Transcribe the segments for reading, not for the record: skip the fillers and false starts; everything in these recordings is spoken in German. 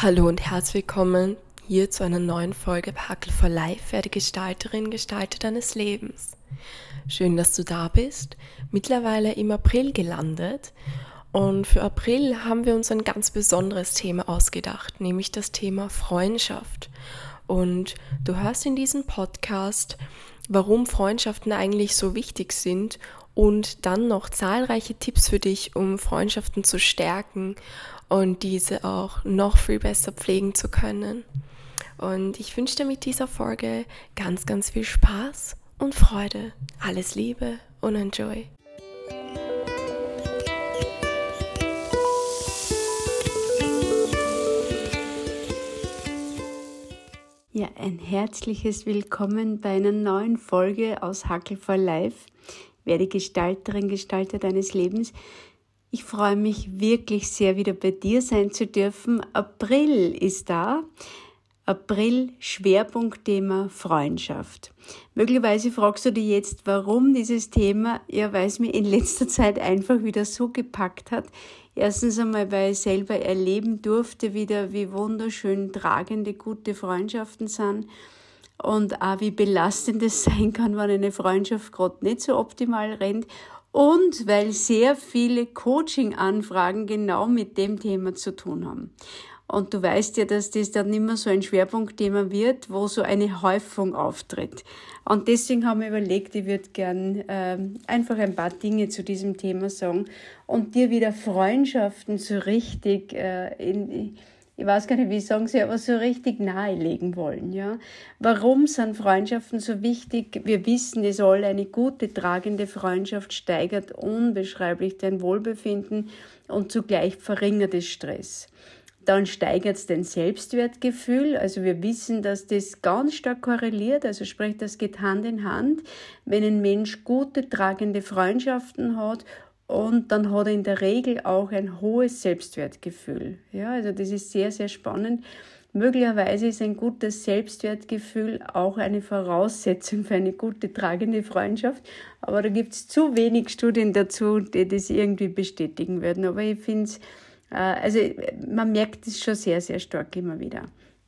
Hallo und herzlich willkommen hier zu einer neuen Folge bei Hackel for Life, werde Gestalterin, Gestalter deines Lebens. Schön, dass du da bist, mittlerweile im April gelandet, und für April haben wir uns ein ganz besonderes Thema ausgedacht, nämlich das Thema Freundschaft. Und du hörst in diesem Podcast, warum Freundschaften eigentlich so wichtig sind und dann noch zahlreiche Tipps für dich, um Freundschaften zu stärken und diese auch noch viel besser pflegen zu können. Und ich wünsche dir mit dieser Folge ganz, ganz viel Spaß und Freude. Alles Liebe und enjoy. Ja, ein herzliches Willkommen bei einer neuen Folge aus Hackel for Life. Werde Gestalterin, Gestalter deines Lebens. Ich freue mich wirklich sehr, wieder bei dir sein zu dürfen. April ist da. April, Schwerpunktthema Freundschaft. Möglicherweise fragst du dich jetzt, warum dieses Thema? Ja, weil es mir in letzter Zeit einfach wieder so gepackt hat. Erstens einmal, weil ich selber erleben durfte wieder, wie wunderschön tragende, gute Freundschaften sind. Und auch wie belastend es sein kann, wenn eine Freundschaft gerade nicht so optimal rennt. Und weil sehr viele Coaching-Anfragen genau mit dem Thema zu tun haben. Und du weißt ja, dass das dann immer so ein Schwerpunktthema wird, wo so eine Häufung auftritt. Und deswegen haben wir überlegt, ich würde gern einfach ein paar Dinge zu diesem Thema sagen und dir wieder Freundschaften so richtig ich weiß gar nicht, wie ich sagen soll, aber so richtig nahelegen wollen. Ja? Warum sind Freundschaften so wichtig? Wir wissen es alle, eine gute, tragende Freundschaft steigert unbeschreiblich dein Wohlbefinden und zugleich verringert es Stress. Dann steigert es dein Selbstwertgefühl. Also wir wissen, dass das ganz stark korreliert, also sprich, das geht Hand in Hand. Wenn ein Mensch gute, tragende Freundschaften hat, und dann hat er in der Regel auch ein hohes Selbstwertgefühl. Ja, also das ist sehr, sehr spannend. Möglicherweise ist ein gutes Selbstwertgefühl auch eine Voraussetzung für eine gute, tragende Freundschaft. Aber da gibt es zu wenig Studien dazu, die das irgendwie bestätigen würden. Aber ich finde es, man merkt es schon sehr, sehr stark immer wieder.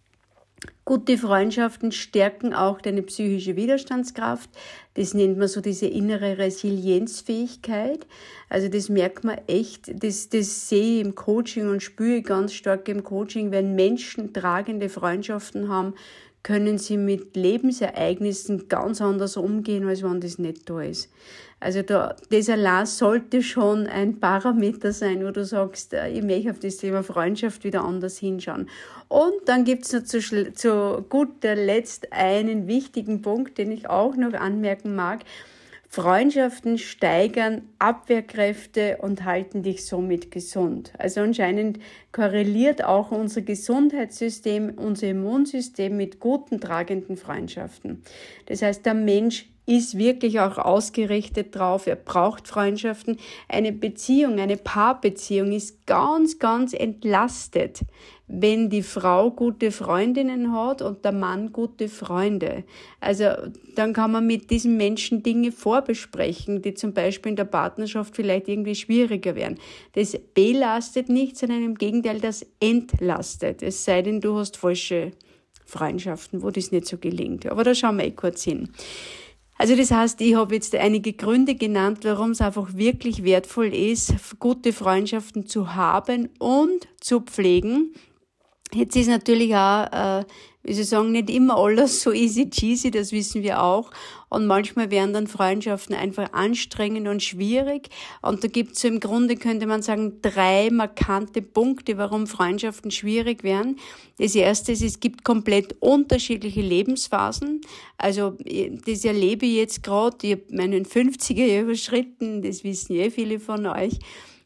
Gute Freundschaften stärken auch deine psychische Widerstandskraft. Das nennt man so diese innere Resilienzfähigkeit. Also das merkt man echt, das sehe ich im Coaching und spüre ich ganz stark im Coaching. Wenn Menschen tragende Freundschaften haben, können sie mit Lebensereignissen ganz anders umgehen, als wenn das nicht da ist. Also das allein sollte schon ein Parameter sein, wo du sagst, ich möchte auf das Thema Freundschaft wieder anders hinschauen. Und dann gibt's noch zu guter Letzt einen wichtigen Punkt, den ich auch noch anmerken mag. Freundschaften steigern Abwehrkräfte und halten dich somit gesund. Also anscheinend korreliert auch unser Gesundheitssystem, unser Immunsystem mit guten, tragenden Freundschaften. Das heißt, der Mensch ist wirklich auch ausgerichtet drauf. Er braucht Freundschaften. Eine Beziehung, eine Paarbeziehung ist ganz, ganz entlastet, wenn die Frau gute Freundinnen hat und der Mann gute Freunde. Also dann kann man mit diesen Menschen Dinge vorbesprechen, die zum Beispiel in der Partnerschaft vielleicht irgendwie schwieriger werden. Das belastet nicht, sondern im Gegenteil, das entlastet. Es sei denn, du hast falsche Freundschaften, wo das nicht so gelingt. Aber da schauen wir kurz hin. Also das heißt, ich habe jetzt einige Gründe genannt, warum es einfach wirklich wertvoll ist, gute Freundschaften zu haben und zu pflegen. Jetzt ist natürlich auch, wie Sie sagen, nicht immer alles so easy cheesy, das wissen wir auch. Und manchmal werden dann Freundschaften einfach anstrengend und schwierig. Und da gibt es so im Grunde, könnte man sagen, 3 markante Punkte, warum Freundschaften schwierig werden. Das erste ist, es gibt komplett unterschiedliche Lebensphasen. Also das erlebe ich jetzt gerade, ich habe meinen 50er überschritten, das wissen viele von euch.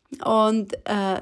Und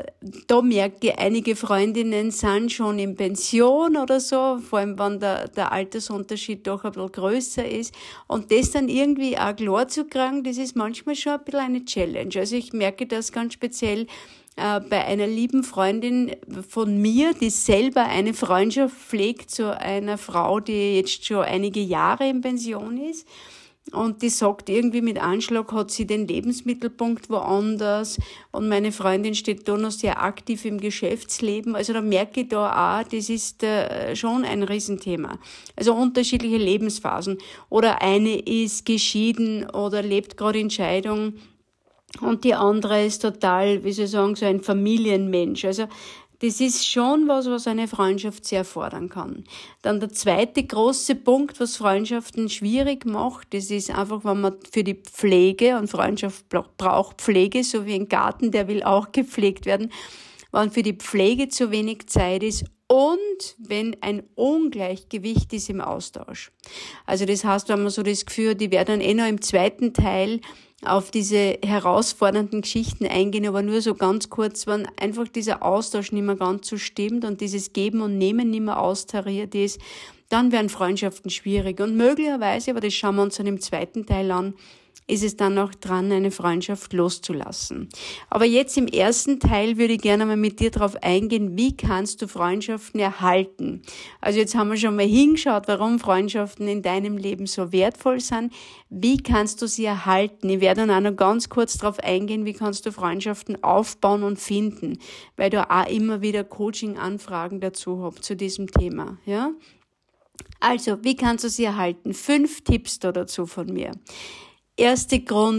da merke ich, einige Freundinnen sind schon in Pension oder so, vor allem wenn der Altersunterschied doch ein bisschen größer ist. Und das dann irgendwie auch klar zu kriegen, das ist manchmal schon ein bisschen eine Challenge. Also ich merke das ganz speziell bei einer lieben Freundin von mir, die selber eine Freundschaft pflegt zu einer Frau, die jetzt schon einige Jahre in Pension ist. und die sagt irgendwie mit Anschlag hat sie den Lebensmittelpunkt woanders und meine Freundin steht da noch sehr aktiv im Geschäftsleben. Also da merke ich da auch, das ist schon ein Riesenthema. Also unterschiedliche Lebensphasen. Oder eine ist geschieden oder lebt gerade in Scheidung und die andere ist total, wie soll ich sagen, so ein Familienmensch. Also das ist schon was eine Freundschaft sehr fordern kann. Dann der zweite große Punkt, was Freundschaften schwierig macht, das ist einfach, wenn man für die Pflege, und Freundschaft braucht Pflege, so wie ein Garten, der will auch gepflegt werden, wenn für die Pflege zu wenig Zeit ist und wenn ein Ungleichgewicht ist im Austausch. Also das heißt, wenn man so das Gefühl hat, die werden dann noch im zweiten Teil auf diese herausfordernden Geschichten eingehen, aber nur so ganz kurz, wenn einfach dieser Austausch nicht mehr ganz so stimmt und dieses Geben und Nehmen nicht mehr austariert ist, dann werden Freundschaften schwierig. Und möglicherweise, aber das schauen wir uns dann im zweiten Teil an, ist es dann auch dran, eine Freundschaft loszulassen. Aber jetzt im ersten Teil würde ich gerne mal mit dir darauf eingehen, wie kannst du Freundschaften erhalten. Also jetzt haben wir schon mal hingeschaut, warum Freundschaften in deinem Leben so wertvoll sind. Wie kannst du sie erhalten? Ich werde dann auch noch ganz kurz darauf eingehen, wie kannst du Freundschaften aufbauen und finden, weil du auch immer wieder Coaching-Anfragen dazu habe zu diesem Thema. Ja? Also, wie kannst du sie erhalten? 5 Tipps da dazu von mir. Erster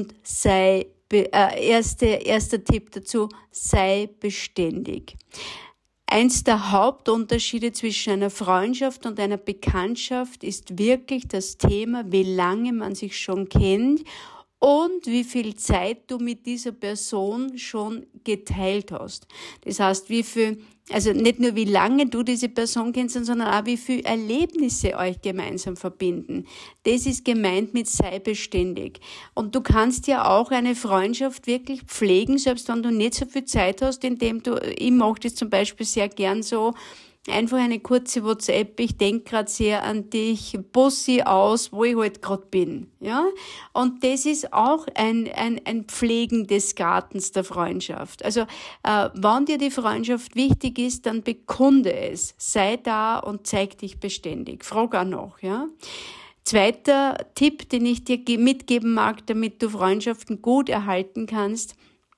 Tipp dazu, sei beständig. Eins der Hauptunterschiede zwischen einer Freundschaft und einer Bekanntschaft ist wirklich das Thema, wie lange man sich schon kennt und wie viel Zeit du mit dieser Person schon geteilt hast. Das heißt, also nicht nur wie lange du diese Person kennst, sondern auch wie viele Erlebnisse euch gemeinsam verbinden. Das ist gemeint mit sei beständig. Und du kannst ja auch eine Freundschaft wirklich pflegen, selbst wenn du nicht so viel Zeit hast, ich mache das zum Beispiel sehr gern so, einfach eine kurze WhatsApp, ich denke gerade sehr an dich, Bussi aus, wo ich halt gerade bin. Ja? Und das ist auch ein Pflegen des Gartens der Freundschaft. Also wenn dir die Freundschaft wichtig ist, dann bekunde es. Sei da und zeig dich beständig. Frag auch noch. Ja? Zweiter Tipp, den ich dir mitgeben mag, damit du Freundschaften gut erhalten kannst,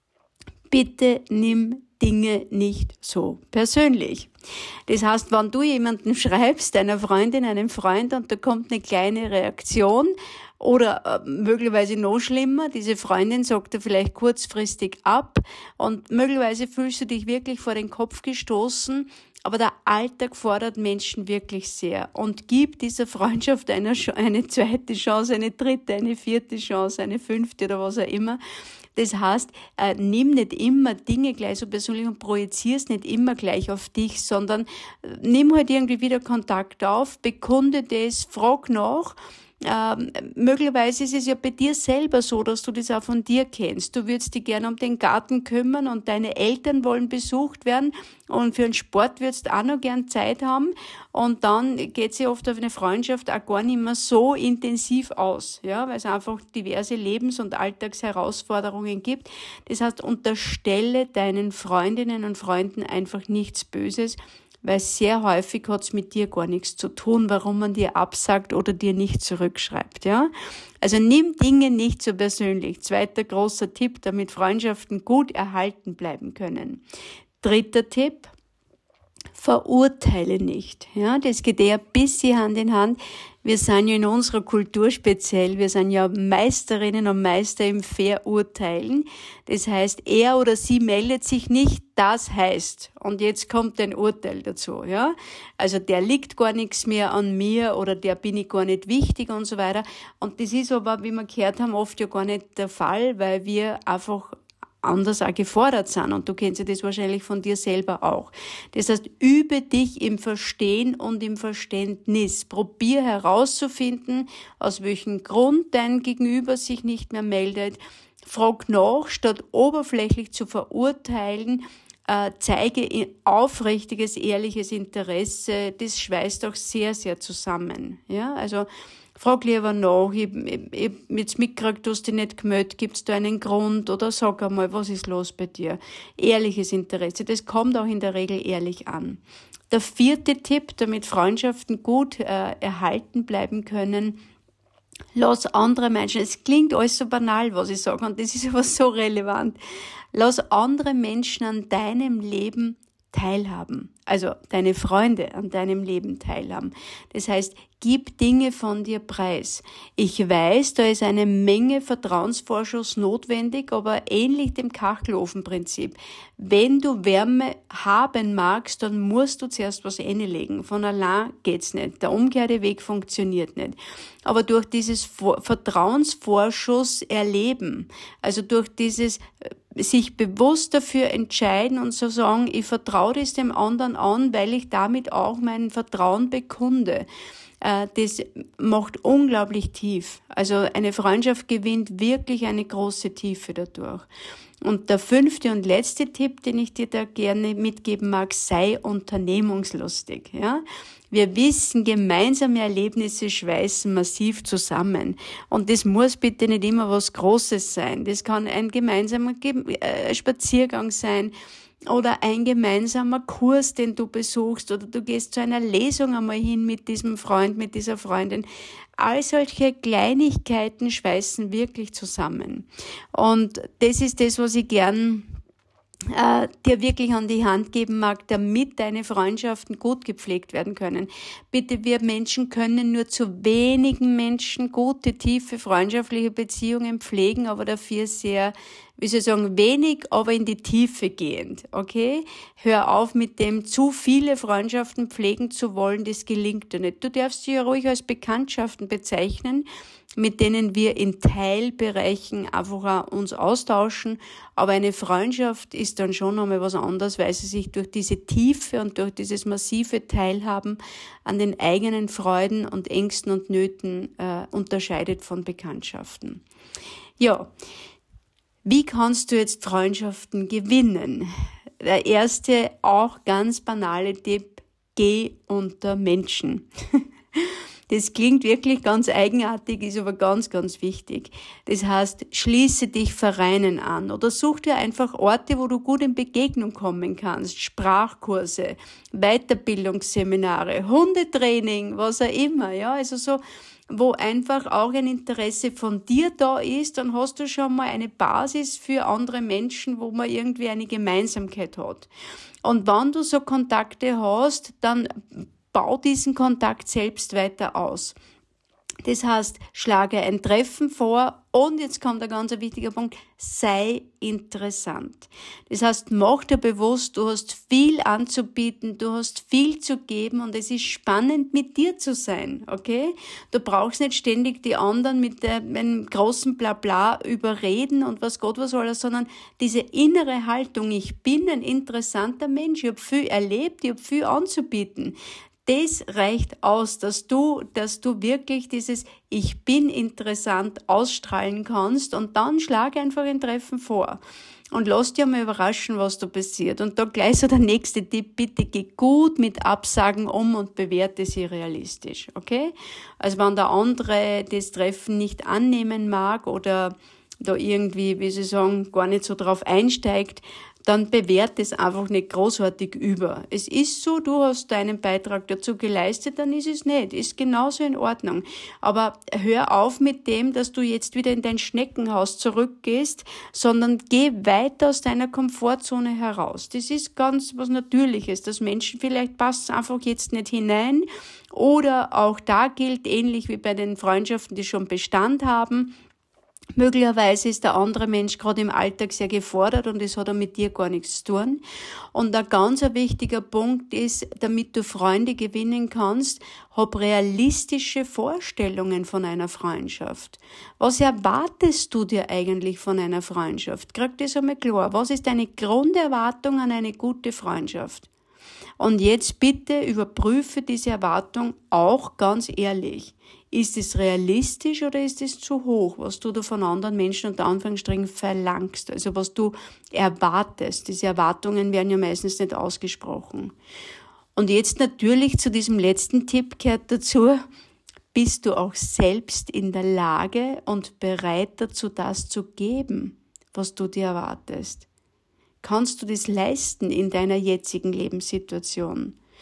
bitte nimm Dinge nicht so persönlich. Das heißt, wenn du jemandem schreibst, einer Freundin, einem Freund, und da kommt eine kleine Reaktion oder möglicherweise noch schlimmer, diese Freundin sagt dir vielleicht kurzfristig ab und möglicherweise fühlst du dich wirklich vor den Kopf gestoßen, aber der Alltag fordert Menschen wirklich sehr und gibt dieser Freundschaft eine zweite Chance, eine dritte, eine vierte Chance, eine fünfte oder was auch immer. Das heißt, nimm nicht immer Dinge gleich so persönlich und projizier's nicht immer gleich auf dich, sondern nimm halt irgendwie wieder Kontakt auf, bekunde das, frag nach. Möglicherweise ist es ja bei dir selber so, dass du das auch von dir kennst. Du würdest dich gerne um den Garten kümmern und deine Eltern wollen besucht werden und für einen Sport würdest du auch noch gern Zeit haben und dann geht sie oft auf eine Freundschaft auch gar nicht mehr so intensiv aus, ja, weil es einfach diverse Lebens- und Alltagsherausforderungen gibt. Das heißt, unterstelle deinen Freundinnen und Freunden einfach nichts Böses, weil sehr häufig hat's mit dir gar nichts zu tun, warum man dir absagt oder dir nicht zurückschreibt, ja. Also nimm Dinge nicht so persönlich. Zweiter großer Tipp, damit Freundschaften gut erhalten bleiben können. Dritter Tipp, verurteile nicht, ja. Das geht eher ein bisschen Hand in Hand. Wir sind ja in unserer Kultur speziell, wir sind ja Meisterinnen und Meister im Verurteilen. Das heißt, er oder sie meldet sich nicht, das heißt, und jetzt kommt ein Urteil dazu, ja. Also der liegt gar nichts mehr an mir oder der bin ich gar nicht wichtig und so weiter. Und das ist aber, wie wir gehört haben, oft ja gar nicht der Fall, weil wir einfach anders auch gefordert sind. Und du kennst ja das wahrscheinlich von dir selber auch. Das heißt, übe dich im Verstehen und im Verständnis. Probier herauszufinden, aus welchem Grund dein Gegenüber sich nicht mehr meldet. Frag nach, statt oberflächlich zu verurteilen, zeige aufrichtiges, ehrliches Interesse. Das schweißt auch sehr, sehr zusammen. Ja, also, frag lieber nach, ich jetzt mitgekriegt, du hast dich nicht gemeldet, gibt's da einen Grund oder sag einmal, was ist los bei dir? Ehrliches Interesse, das kommt auch in der Regel ehrlich an. Der vierte Tipp, damit Freundschaften gut erhalten bleiben können, Lass andere Menschen, es klingt alles so banal, was ich sage, und das ist aber so relevant. Lass andere Menschen an deinem Leben teilhaben. Also deine Freunde an deinem Leben teilhaben. Das heißt, gib Dinge von dir preis. Ich weiß, da ist eine Menge Vertrauensvorschuss notwendig, aber ähnlich dem Kachelofenprinzip. Wenn du Wärme haben magst, dann musst du zuerst was einlegen. Von allein geht's nicht. Der umgekehrte Weg funktioniert nicht. Aber durch dieses Vertrauensvorschuss erleben, also durch dieses sich bewusst dafür entscheiden und so sagen, ich vertraue das dem anderen an, weil ich damit auch mein Vertrauen bekunde. Das macht unglaublich tief. Also eine Freundschaft gewinnt wirklich eine große Tiefe dadurch. Und der 5. und letzte Tipp, den ich dir da gerne mitgeben mag, sei unternehmungslustig. Ja? Wir wissen, gemeinsame Erlebnisse schweißen massiv zusammen. Und das muss bitte nicht immer was Großes sein. Das kann ein gemeinsamer Spaziergang sein oder ein gemeinsamer Kurs, den du besuchst, oder du gehst zu einer Lesung einmal hin mit diesem Freund, mit dieser Freundin. All solche Kleinigkeiten schweißen wirklich zusammen. Und das ist das, was ich gern dir wirklich an die Hand geben mag, damit deine Freundschaften gut gepflegt werden können. Bitte, wir Menschen können nur zu wenigen Menschen gute, tiefe, freundschaftliche Beziehungen pflegen, aber dafür sehr, wie soll ich sagen, wenig, aber in die Tiefe gehend, okay? Hör auf mit dem, zu viele Freundschaften pflegen zu wollen, das gelingt dir nicht. Du darfst sie ja ruhig als Bekanntschaften bezeichnen, mit denen wir in Teilbereichen einfach uns austauschen. Aber eine Freundschaft ist dann schon einmal was anderes, weil sie sich durch diese Tiefe und durch dieses massive Teilhaben an den eigenen Freuden und Ängsten und Nöten unterscheidet von Bekanntschaften. Ja, wie kannst du jetzt Freundschaften gewinnen? Der erste, auch ganz banale Tipp, geh unter Menschen. Das klingt wirklich ganz eigenartig, ist aber ganz, ganz wichtig. Das heißt, schließe dich Vereinen an oder such dir einfach Orte, wo du gut in Begegnung kommen kannst. Sprachkurse, Weiterbildungsseminare, Hundetraining, was auch immer, ja, also so, wo einfach auch ein Interesse von dir da ist, dann hast du schon mal eine Basis für andere Menschen, wo man irgendwie eine Gemeinsamkeit hat. Und wenn du so Kontakte hast, dann bau diesen Kontakt selbst weiter aus. Das heißt, schlage ein Treffen vor und jetzt kommt ein ganz wichtiger Punkt, sei interessant. Das heißt, mach dir bewusst, du hast viel anzubieten, du hast viel zu geben und es ist spannend, mit dir zu sein, okay? Du brauchst nicht ständig die anderen mit einem großen Blabla überreden und was Gott was alles, sondern diese innere Haltung, ich bin ein interessanter Mensch, ich habe viel erlebt, ich habe viel anzubieten. Das reicht aus, dass du wirklich dieses Ich bin interessant ausstrahlen kannst und dann schlag einfach ein Treffen vor und lass dir mal überraschen, was da passiert. Und da gleich so der nächste Tipp, bitte geh gut mit Absagen um und bewerte sie realistisch, okay? Also wenn der andere das Treffen nicht annehmen mag oder da irgendwie, wie sie sagen, gar nicht so drauf einsteigt, dann bewert es einfach nicht großartig über. Es ist so, du hast deinen Beitrag dazu geleistet, dann ist es nicht. Ist genauso in Ordnung. Aber hör auf mit dem, dass du jetzt wieder in dein Schneckenhaus zurückgehst, sondern geh weiter aus deiner Komfortzone heraus. Das ist ganz was Natürliches, dass Menschen vielleicht passen einfach jetzt nicht hinein. Oder auch da gilt, ähnlich wie bei den Freundschaften, die schon Bestand haben, möglicherweise ist der andere Mensch gerade im Alltag sehr gefordert und es hat er mit dir gar nichts zu tun. Und ein ganz wichtiger Punkt ist, damit du Freunde gewinnen kannst, hab realistische Vorstellungen von einer Freundschaft. Was erwartest du dir eigentlich von einer Freundschaft? Krieg das einmal klar. Was ist deine Grunderwartung an eine gute Freundschaft? Und jetzt bitte überprüfe diese Erwartung auch ganz ehrlich. Ist es realistisch oder ist es zu hoch, was du da von anderen Menschen unter Anführungsstrichen verlangst, also was du erwartest? Diese Erwartungen werden ja meistens nicht ausgesprochen. Und jetzt natürlich zu diesem letzten Tipp gehört dazu, bist du auch selbst in der Lage und bereit dazu, das zu geben, was du dir erwartest? Kannst du das leisten in deiner jetzigen Lebenssituation?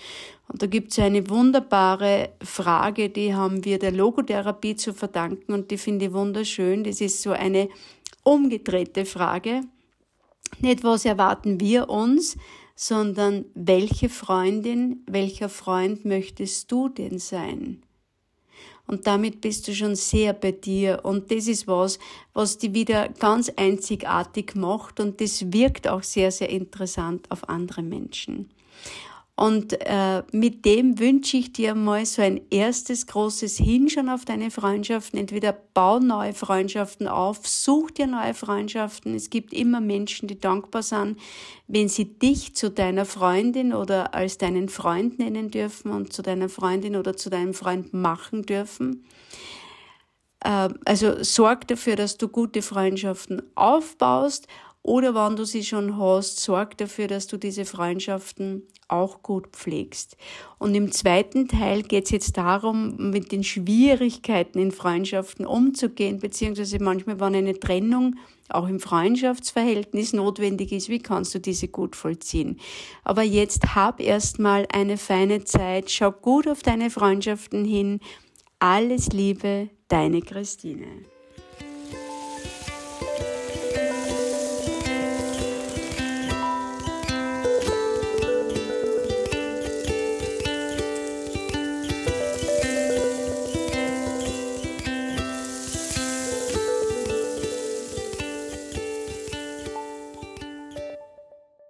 Und da gibt es eine wunderbare Frage, die haben wir der Logotherapie zu verdanken und die finde ich wunderschön. Das ist so eine umgedrehte Frage. Nicht, was erwarten wir uns, sondern welche Freundin, welcher Freund möchtest du denn sein? Und damit bist du schon sehr bei dir. Und das ist was die wieder ganz einzigartig macht. Und das wirkt auch sehr, sehr interessant auf andere Menschen. Und mit dem wünsche ich dir mal so ein erstes großes Hinschauen auf deine Freundschaften. Entweder bau neue Freundschaften auf, such dir neue Freundschaften. Es gibt immer Menschen, die dankbar sind, wenn sie dich zu deiner Freundin oder als deinen Freund nennen dürfen und zu deiner Freundin oder zu deinem Freund machen dürfen. Also sorg dafür, dass du gute Freundschaften aufbaust. Oder wenn du sie schon hast, sorg dafür, dass du diese Freundschaften auch gut pflegst. Und im zweiten Teil geht es jetzt darum, mit den Schwierigkeiten in Freundschaften umzugehen, beziehungsweise manchmal, wenn eine Trennung auch im Freundschaftsverhältnis notwendig ist, wie kannst du diese gut vollziehen? Aber jetzt hab erstmal eine feine Zeit, schau gut auf deine Freundschaften hin. Alles Liebe, deine Christine.